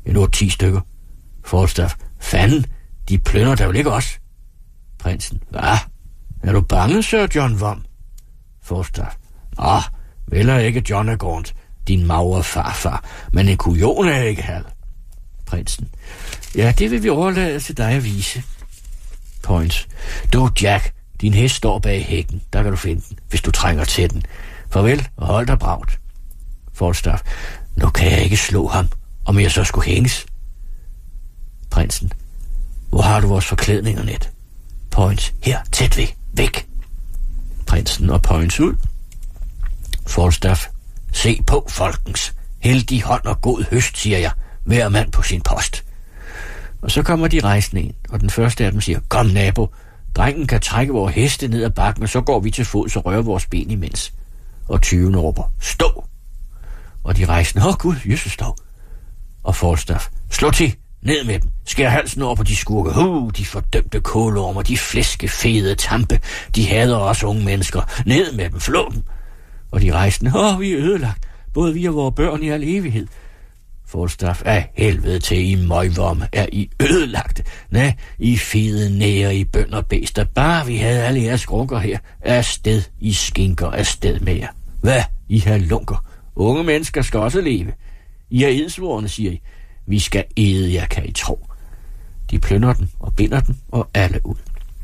En 8-10 stykker. Falstaff: fanden, de plynder der jo ikke os. Prinsen: hvad? Er du bange, Sir John Vom? Falstaff: nå, vel er ikke John af Gaunt, din magre farfar, men en kujon er ikke halv. Prinsen: ja, det vil vi overlade til dig at vise. Poins: du, Jack, din hest står bag hækken, der kan du finde den, hvis du trænger til den. Farvel, og hold dig bragt. Falstaff: nu kan jeg ikke slå ham, om jeg så skulle hænges. Prinsen: hvor har du vores forklædninger, net? Poins: her, tæt ved, væk. Prinsen og Poins ud. Falstaff: se på, folkens. Heldig hånd og god høst, siger jeg. Hver mand på sin post. Og så kommer de rejsende ind, og den første af dem siger: kom, nabo, drengen kan trække vores heste ned ad bakken, og så går vi til fods og rører vores ben imens. Og 20'erne råber: stå! Og de rejsende: gud, Jesus dog. Og Falstaff: slå til, ned med dem, skær halsen over på de skurke, de fordømte kålormer, de flæskefede tampe, de hader os unge mennesker, ned med dem, flå dem. Og de rejsende: vi er ødelagt, både vi og vores børn i al evighed. Falstaff: af helvede til I møgvorme, er I ødelagte? Nej, I fede nære, I bønder og bæster, bare vi havde alle jeres skrunker her. Afsted, I skinker, afsted med jer. Hvad, I halunker? Unge mennesker skal også leve. I er edsvorene, siger I. Vi skal æde jer, kan I tro. De plynder den og binder den, og alle ud.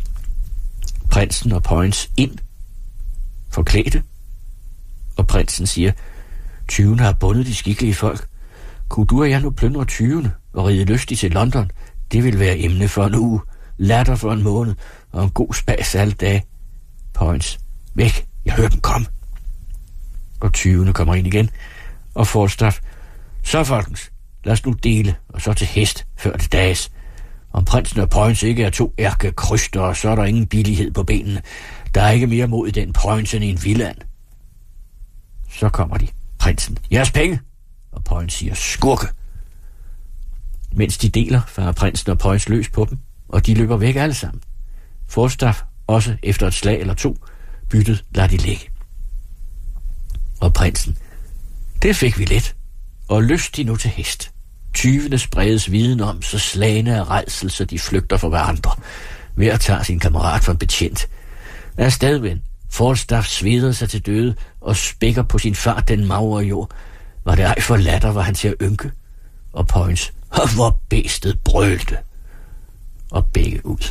Prinsen og Poins ind, forklædte, og prinsen siger: 20'erne har bundet de skikkelige folk. Kunne du og jeg nu plyndre 20'erne og ride lystigt til London? Det vil være emne for en uge, latter for en måned og en god spas alle dage. Poins: væk, jeg hører dem komme. Og 20'erne kommer ind igen, og Falstaff: så, folkens, lad os nu dele, og så til hest, før det dages. Om prinsen og Poins ikke er 2 ærkekrystere, så er der ingen billighed på benene. Der er ikke mere mod i den Poins end i en villand. Så kommer de. Prinsen: jeres penge. Og Poins siger: skurke. Mens de deler, farer prinsen og Poins løs på dem, og de løber væk alle sammen. Falstaff, også efter et slag eller 2, byttet lader de ligge. Og prinsen: det fik vi let, og lyst de nu til hest. 20'erne spredes viden om, så slagene af rædsel, så de flygter fra hverandre. Hver tager sin kammerat for en betjent. Afsted, ven. Falstaff sveder sig til døde og spækker på sin fart den magre jord. Var det ej for latter, var han til at ynke. Og Poins: hvor bæstet brølte. Og begge ud.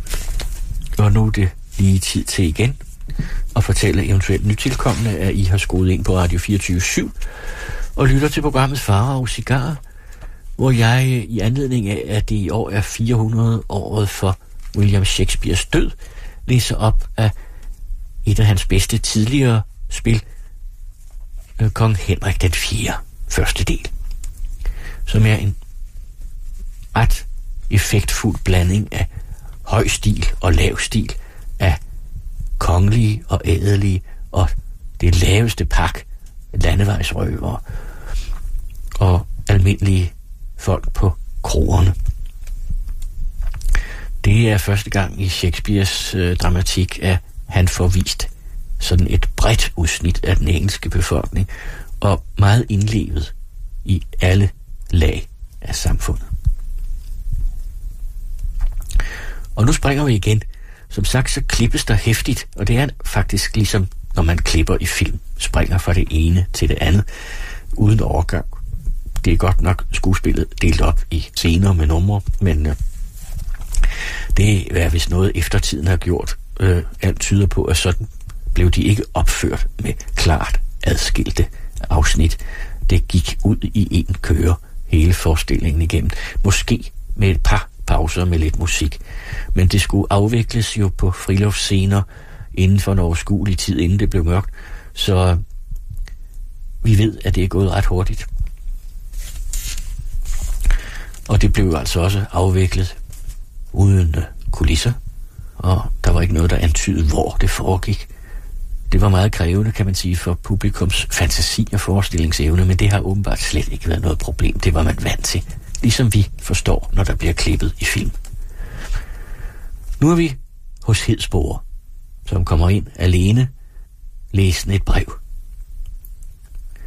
Og nu er det lige tid til igen at fortælle eventuelt nytilkommende, at I har skruet ind på Radio 24/7 og lytter til programmet Farao Cigar, hvor jeg i anledning af, at det i år er 400-året for William Shakespeares død, læser op af et af hans bedste tidligere spil, Kong Henrik den 4. første del, som er en ret effektfuld blanding af høj stil og lav stil, af kongelige og ædelige og det laveste pak landevejsrøvere og almindelige folk på kroerne. Det er første gang i Shakespeares dramatik, at han får vist sådan et bredt udsnit af den engelske befolkning, og meget indlevet i alle lag af samfundet. Og nu springer vi igen. Som sagt, så klippes der hæftigt, og det er faktisk ligesom, når man klipper i film, springer fra det ene til det andet, uden overgang. Det er godt nok skuespillet delt op i scener med numre, men det er vist noget eftertiden har gjort. Alt tyder på, at sådan blev de ikke opført med klart adskilte afsnit. Det gik ud i en køre hele forestillingen igennem. Måske med et par pauser med lidt musik. Men det skulle afvikles jo på friluftsscener inden for en overskuelig tid, inden det blev mørkt. Så vi ved, at det er gået ret hurtigt. Og det blev altså også afviklet uden kulisser. Og der var ikke noget, der antydede, hvor det foregik. Det var meget krævende, kan man sige, for publikums fantasi og forestillingsevne, men det har åbenbart slet ikke været noget problem. Det var man vant til, ligesom vi forstår, når der bliver klippet i film. Nu er vi hos Hedsboer, som kommer ind alene, læsende et brev.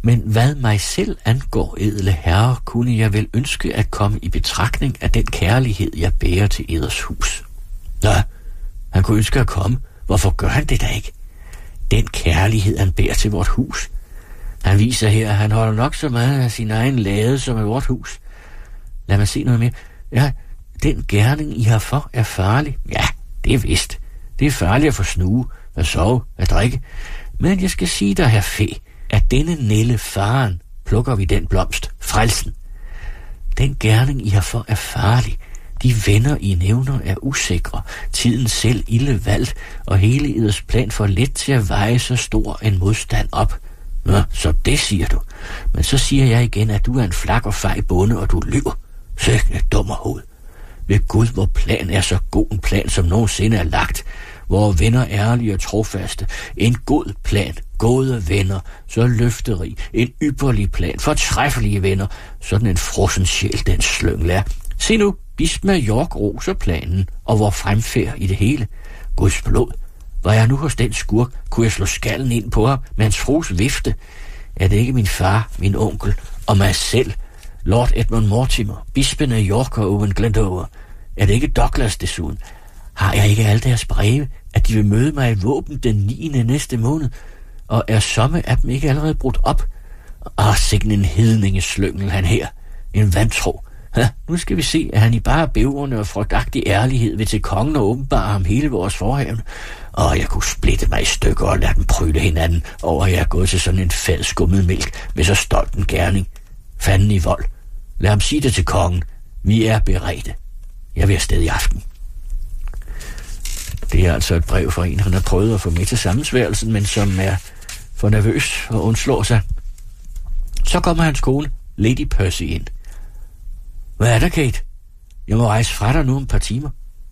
Men hvad mig selv angår, edle herre, kunne jeg vel ønske at komme i betragtning af den kærlighed, jeg bærer til eders hus. Nå, han kunne ønske at komme. Hvorfor gør han det da ikke? Den kærlighed, han bærer til vort hus. Han viser her, at han holder nok så meget af sin egen lade som af vort hus. Lad mig se noget mere. Ja, den gerning, I har for, er farlig. Ja, det er vist. Det er farligt at få snue, at sove, at drikke. Men jeg skal sige dig, herr Fe, at denne Nelle faren plukker vi den blomst, frelsen. Den gerning, I har for, er farlig. De venner, I nævner, er usikre. Tiden selv ilde valgt, og hele eders plan for let til at veje så stor en modstand op. Nå, så det siger du. Men så siger jeg igen, at du er en flak og fej bonde, og du lyver. Sækkende dummerhoved. Ved Gud, hvor plan er så god en plan, som nogensinde er lagt. Vore venner ærlige og trofaste. En god plan, gode venner, så løfterig. En ypperlig plan, fortræffelige venner. Sådan en frossen sjæl, den slyngel er. Se nu, bispen af York roser planen, og vor fremfærd i det hele. Guds blod. Var jeg nu hos den skurk, kunne jeg slå skallen ind på ham med hans frus vifte. Er det ikke min far, min onkel og mig selv, Lord Edmund Mortimer, bispen af York og Owen Glendower? Er det ikke Douglas desuden? Har jeg ikke alle deres breve, at de vil møde mig i våben den 9. næste måned? Og er somme af dem ikke allerede brudt op? Sikken en hedningeslyngel han her. En vantro. Nu skal vi se, at han i bare bævrende og frygtagtig ærlighed vil til kongen og åbenbare ham hele vores forhavn. Jeg kunne splitte mig i stykker og lade dem pryle hinanden over, at jeg er gået til sådan en fad skummet mælk med så stolt en gerning. Fanden i vold. Lad ham sige det til kongen. Vi er beredte. Jeg vil afsted i aften. Det er altså et brev fra en, han har prøvet at få med til sammensværelsen, men som er for nervøs og undslår sig. Så kommer hans kone, Lady Percy, ind. Hvad er der, Kate? Jeg må rejse fra dig nu om et par timer.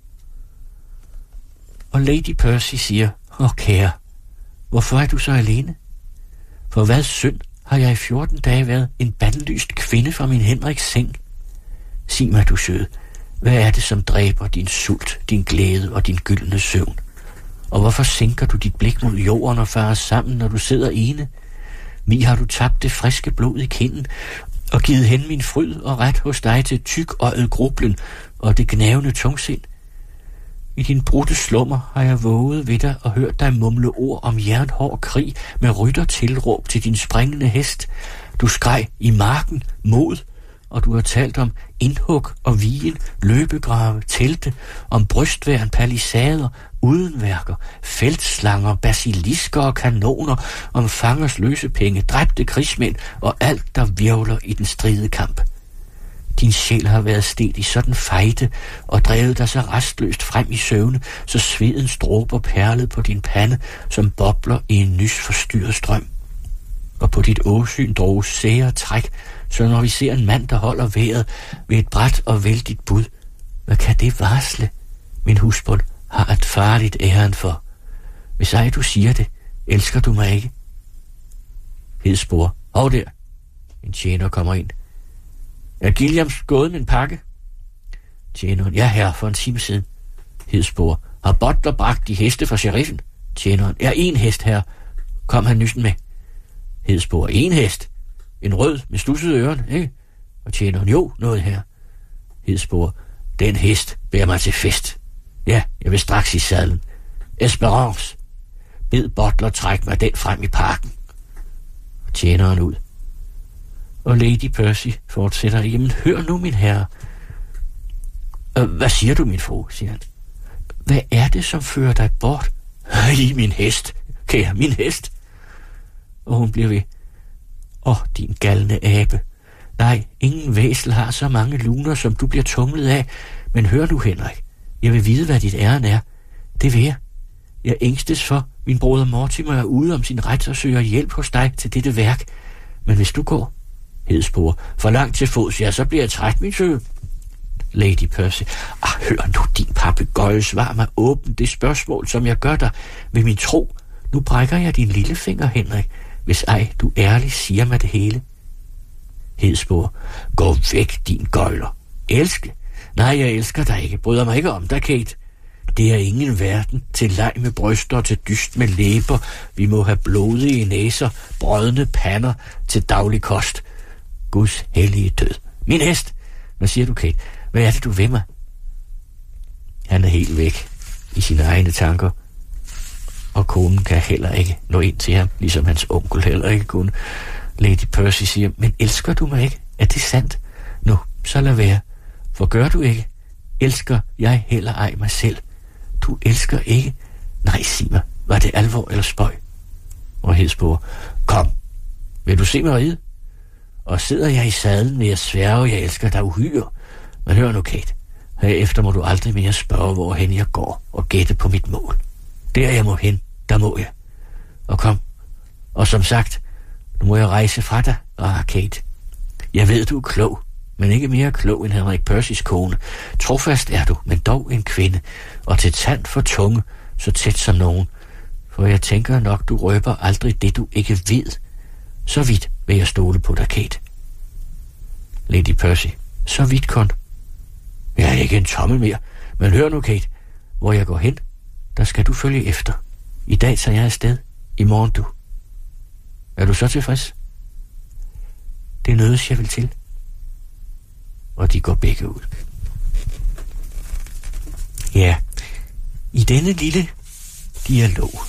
Og Lady Percy siger, kære, hvorfor er du så alene? For hvad synd har jeg i 14 dage været en bandlyst kvinde fra min Henriks seng? Sig mig, du søde, hvad er det, som dræber din sult, din glæde og din gyldne søvn? Og hvorfor sænker du dit blik mod jorden og farer sammen, når du sidder ene? Vi har du tabt det friske blod i kinden, og givet hen min fryd og ret hos dig til tykøjet grublen og det gnavende tungsind. I din brudte slummer har jeg våget ved dig og hørt dig mumle ord om jernhård krig med ryttertilråb til din springende hest. Du skreg i marken mod, og du har talt om indhug og vigen, løbegrave, telte, om brystværn, palisader, udenværker, feltslanger, basilisker og kanoner, om fangers løsepenge, dræbte krigsmænd og alt, der virvler i den stridekamp. Din sjæl har været stedt i sådan fejde og drevet dig så restløst frem i søvne, så svedens dråber perlede på din pande, som bobler i en nys forstyrret strøm. Og på dit åsyn drog sære træk, så når vi ser en mand, der holder vejret ved et bræt og vældigt bud, hvad kan det varsle? Min husbund har et farligt æren for. Hvis ej du siger det, elsker du mig ikke? Hedspor, hov der. En tjener kommer ind. Er Gilliams gået med en pakke? Tjeneren, ja herre, for en time siden. Hedspor, har Butler bragt de heste fra sheriffen? Tjeneren, er en hest herre. Kom han nysen med? Hedspor, en hest. En rød med slussede øren, ikke? Og tjeneren, jo, noget her. Hedspor, den hest bærer mig til fest. Ja, jeg vil straks i sadlen. Esperance. Bed Butler trække mig den frem i parken. Og tjeneren ud. Og Lady Percy fortsætter, jamen hør nu, min herre. Hvad siger du, min fru, siger han. Hvad er det, som fører dig bort? I min hest, kære, min hest. Og hun bliver ved. Din galne abe. Nej, ingen væsel har så mange luner, som du bliver tumlet af. Men hør nu, Henrik. Jeg vil vide, hvad dit ærend er. Det vil jeg. Jeg ængstes for, min broder Mortimer er ude om sin ret og søger hjælp hos dig til dette værk. Men hvis du går, Hedspor, for langt til fods, ja, så bliver jeg træt, min sø. Lady Percy, hør nu, din papegøje, svar mig åbent det spørgsmål, som jeg gør dig ved min tro. Nu brækker jeg din lillefinger, Henrik, hvis ej du ærligt siger mig det hele. Hedspor, gå væk, din gøjler. Elske? Nej, jeg elsker dig ikke. Bryder mig ikke om dig, Kate. Det er ingen verden til leg med bryster og til dyst med læber. Vi må have blodige næser, brødne pander til daglig kost. Guds hellige død. Min hest! Hvad siger du, Kate? Hvad er det, du vil mig? Han er helt væk i sine egne tanker, og konen kan heller ikke nå ind til ham, ligesom hans onkel heller ikke kunne. Lady Percy siger, men elsker du mig ikke? Er det sandt? Nu, så lad være. For gør du ikke? Elsker jeg heller ej mig selv? Du elsker ikke? Nej, sig mig, var det alvor eller spøj? Og Hedspor, kom, vil du se mig ride? Og sidder jeg i sadlen, vil jeg sværge, jeg elsker dig uhyre. Men hør nu, Kate, herefter må du aldrig mere spørge, hvorhen jeg går, og gætte på mit mål. Der jeg må hen, der må jeg. Og kom, og som sagt, nu må jeg rejse fra dig, Kate. Jeg ved, du er klog, men ikke mere klog end Henrik Percys kone. Trofast er du, men dog en kvinde, og til tand for tunge, så tæt som nogen. For jeg tænker nok, du røber aldrig det, du ikke ved. Så vidt vil jeg stole på dig, Kate. Lady Percy, så vidt kun. Jeg er ikke en tommel mere, men hør nu, Kate, hvor jeg går hen, der skal du følge efter. I dag tager jeg afsted, i morgen du. Er du så tilfreds? Det nødes jeg vil til. Og de går begge ud. Ja, i denne lille dialog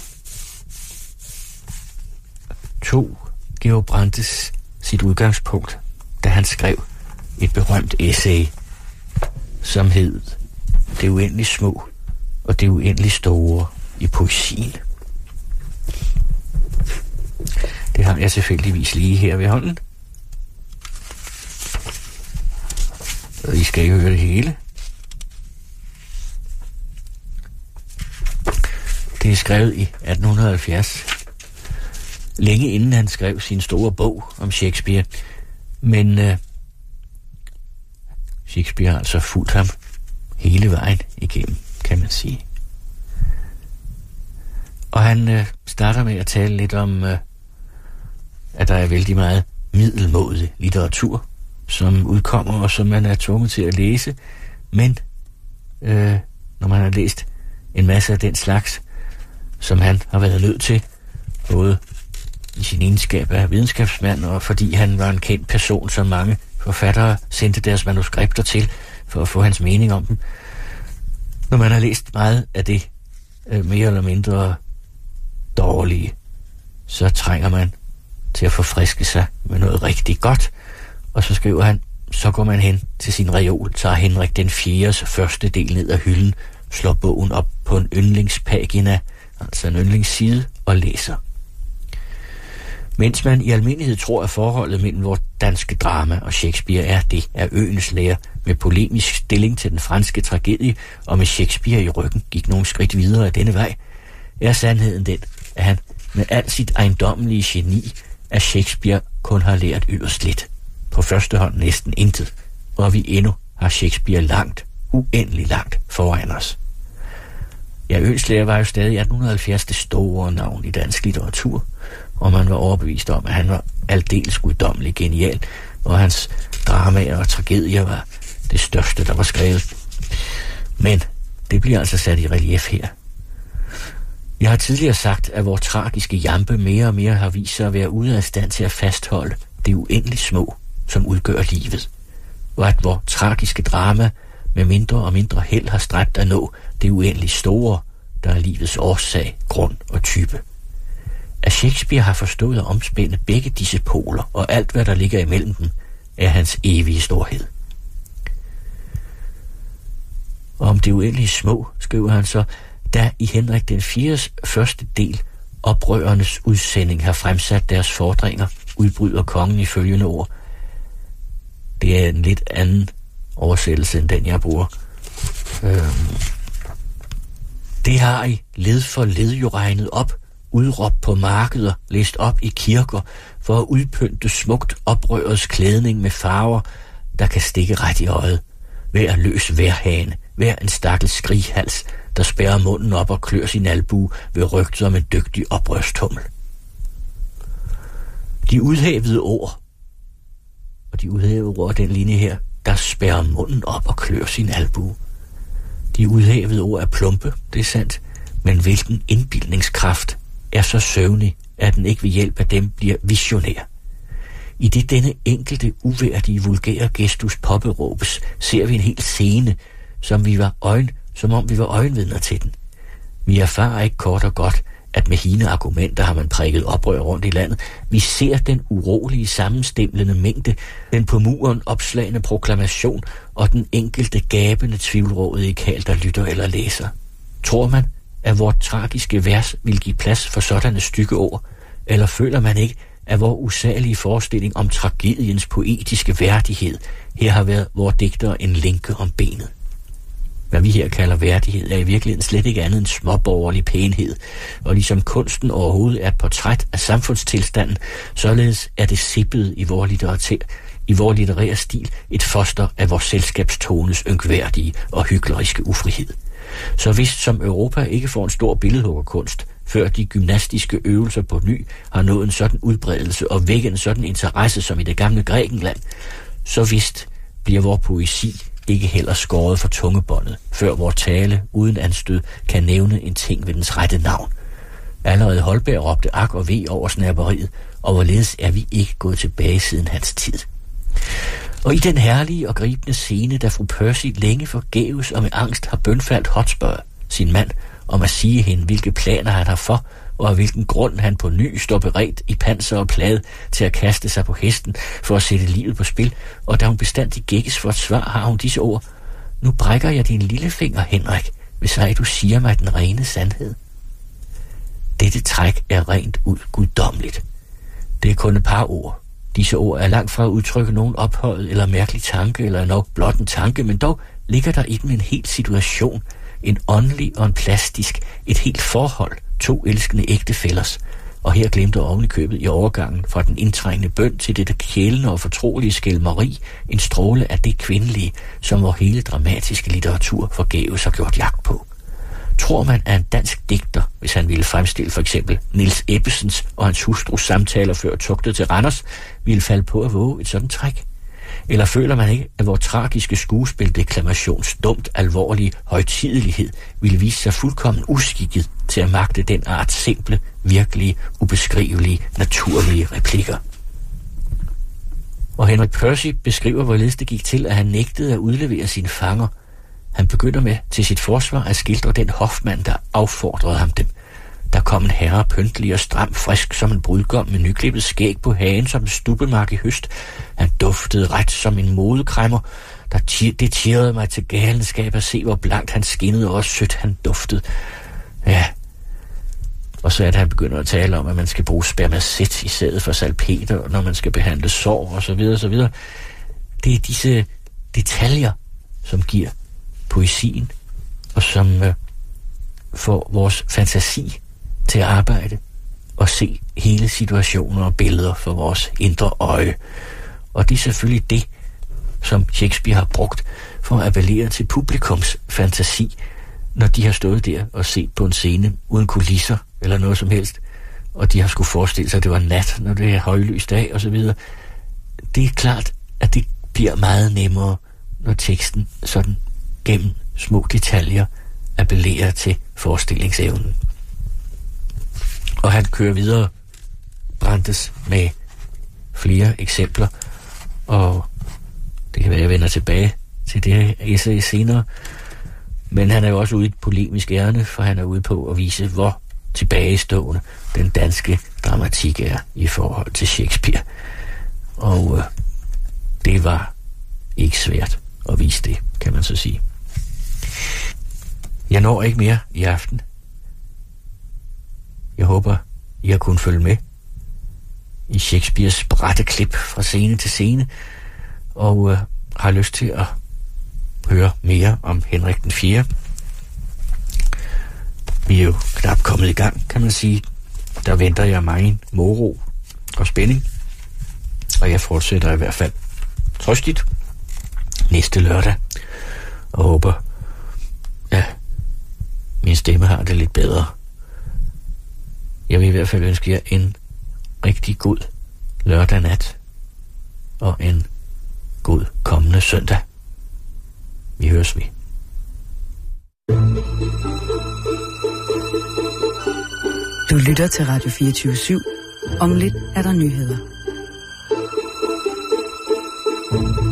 tog Georg Brandes sit udgangspunkt, da han skrev et berømt essay, som hed Det uendeligt små og det uendeligt store i poesien. Det har jeg tilfældigvis lige her ved hånden. Og I skal jo høre det hele. Det er skrevet i 1870. Længe inden han skrev sin store bog om Shakespeare. Men Shakespeare har altså fulgt ham hele vejen igennem, kan man sige. Og han starter med at tale lidt om, at der er vældig meget middelmådig litteratur, som udkommer, og som man er tvunget til at læse. Men når man har læst en masse af den slags, som han har været nødt til, både i sin egenskab af videnskabsmand, og fordi han var en kendt person, som mange forfattere sendte deres manuskripter til, for at få hans mening om dem. Når man har læst meget af det mere eller mindre dårlige, så trænger man til at forfriske sig med noget rigtig godt. Og så skriver han, så går man hen til sin reol, tager Henrik den 4's første del ned af hylden, slår bogen op på en yndlingspagina, altså en yndlingsside, og læser. Mens man i almindelighed tror, at forholdet mellem vores danske drama og Shakespeare er det af Øens lærer med polemisk stilling til den franske tragedie, og med Shakespeare i ryggen gik nogle skridt videre af denne vej, er sandheden den, at han med al sit ejendommelige geni af Shakespeare kun har lært yderst lidt. På første hånd næsten intet, og vi endnu har Shakespeare langt, uendelig langt foran os. Ja, Øens lærer var jo stadig 1870 det store navn i dansk litteratur, og man var overbevist om, at han var aldeles guddommelig genial, og hans dramaer og tragedier var det største, der var skrevet. Men det bliver altså sat i relief her. Jeg har tidligere sagt, at vores tragiske jampe mere og mere har vist sig at være ude af stand til at fastholde det uendeligt små, som udgør livet, og at vores tragiske drama med mindre og mindre held har stræbt at nå det uendeligt store, der er livets årsag, grund og type. At Shakespeare har forstået at omspænde begge disse poler, og alt hvad der ligger imellem dem, er hans evige storhed. Og om det uendelige små, skriver han så, da i Henrik den 4's første del oprørernes udsending har fremsat deres fordringer, udbryder kongen i følgende ord. Det er en lidt anden oversættelse end den, jeg bruger. Det har I led for led jo regnet op, udråbt på markeder, læst op i kirker, for at udpynte smukt oprørets klædning med farver, der kan stikke ret i øjet. Hver løs vejrhane, hver en stakkels skrighals, der spærrer munden op og klør sin albue ved rygtet om en dygtig oprørstummel. De udhævede ord, og de udhævede ord, den linje her, der spærrer munden op og klør sin albue. De udhævede ord er plumpe, det er sandt, men hvilken indbildningskraft er så søvnig, at den ikke ved hjælp af dem bliver visionær. I det denne enkelte, uværdige, vulgære gestus påberåbes, ser vi en hel scene, som om vi var øjenvidner til den. Vi erfarer ikke kort og godt, at med hine argumenter har man prikket oprør rundt i landet. Vi ser den urolige, sammenstemlende mængde, den på muren opslagende proklamation og den enkelte gabende tvivlrådige kald, der lytter eller læser. Tror man, at vort tragiske vers vil give plads for sådanne stykke ord, eller føler man ikke, at vor usagelige forestilling om tragediens poetiske værdighed her har været vor digtere en lænke om benet? Hvad vi her kalder værdighed er i virkeligheden slet ikke andet end småborgerlig pænhed, og ligesom kunsten overhovedet er et portræt af samfundstilstanden, således er det sippet i vor litterære stil et foster af vores selskabstones ynkværdige og hykleriske ufrihed. Så vist som Europa ikke får en stor billedhuggerkunst, før de gymnastiske øvelser på ny har nået en sådan udbredelse og vækket en sådan interesse som i det gamle Grækenland, så vist bliver vor poesi ikke heller skåret for tungebåndet, før vor tale uden anstød kan nævne en ting ved dens rette navn. Allerede Holberg råbte ak og ve over snapperiet, og hvorledes er vi ikke gået tilbage siden hans tid. Og i den herlige og gribende scene, da fru Percy længe forgæves og med angst har bønfaldt Hotspur, sin mand, om at sige hende, hvilke planer han har for, og af hvilken grund han på ny står beredt i panser og plade til at kaste sig på hesten for at sætte livet på spil, og da hun bestandig gækkes for et svar, har hun disse ord: Nu brækker jeg din lillefinger, Henrik, hvis ej du siger mig den rene sandhed. Dette træk er rent ud guddommeligt. Det er kun et par ord. Disse ord er langt fra at udtrykke nogen ophøjet eller mærkelig tanke, eller nok blot en tanke, men dog ligger der i dem en hel situation, en åndelig og en plastisk, et helt forhold, to elskende ægtefællers, og her glemte oven i købet i overgangen fra den indtrængende bøn til det kælende og fortrolige skælmeri en stråle af det kvindelige, som vor hele dramatiske litteratur forgæves har gjort jagt på. Tror man, at en dansk digter, hvis han ville fremstille for eksempel Niels Ebbesens og hans hustrus samtaler før tugtet til Randers, ville falde på at våge et sådan træk? Eller føler man ikke, at vores tragiske skuespildeklamations dumt alvorlige højtidelighed ville vise sig fuldkommen uskikket til at magte den art simple, virkelige, ubeskrivelige, naturlige replikker? Og Henrik Percy beskriver, hvorledes det gik til, at han nægtede at udlevere sine fanger. Han begynder med til sit forsvar at skildre den hofmand, der affordrede ham dem. Der kom en herre pyntelig og stram, frisk som en brudgom med nyklippet skæg på hagen som en stubbemark i høst. Han duftede ret som en modekræmmer. Det tirrede mig til galenskab at se, hvor blankt han skinnede, og hvor sødt han duftede. Ja. Og så er det, han begynder at tale om, at man skal bruge spermacet i stedet for salpeter, når man skal behandle sår og så videre, så videre. Det er disse detaljer, som giver poesien, og som får vores fantasi til at arbejde og se hele situationer og billeder for vores indre øje. Og det er selvfølgelig det, som Shakespeare har brugt for at appellere til publikums fantasi, når de har stået der og set på en scene uden kulisser eller noget som helst, og de har skulle forestille sig, at det var nat, når det er højlys dag og så videre. Det er klart, at det bliver meget nemmere, når teksten sådan gennem små detaljer appellerer til forestillingsevnen. Og han kører videre, Brandes, med flere eksempler, og det kan være, at jeg vender tilbage til det her essay senere, men han er jo også ude i et polemisk ærne, for han er ude på at vise, hvor tilbagestående den danske dramatik er i forhold til Shakespeare. Og det var ikke svært at vise det, kan man så sige. Jeg når ikke mere i aften. Jeg håber, I har kunnet følge med i Shakespeares bratte klip fra scene til scene, og har lyst til at høre mere om Henrik den 4. Vi er jo knap kommet i gang, kan man sige. Der venter jeg mange moro og spænding, og jeg fortsætter i hvert fald trøstigt næste lørdag, og håber, ja, min stemme har det lidt bedre. Jeg vil i hvert fald ønske jer en rigtig god lørdag nat og en god kommende søndag. Vi høres ved. Du lytter til Radio 24/7. Om lidt er der nyheder.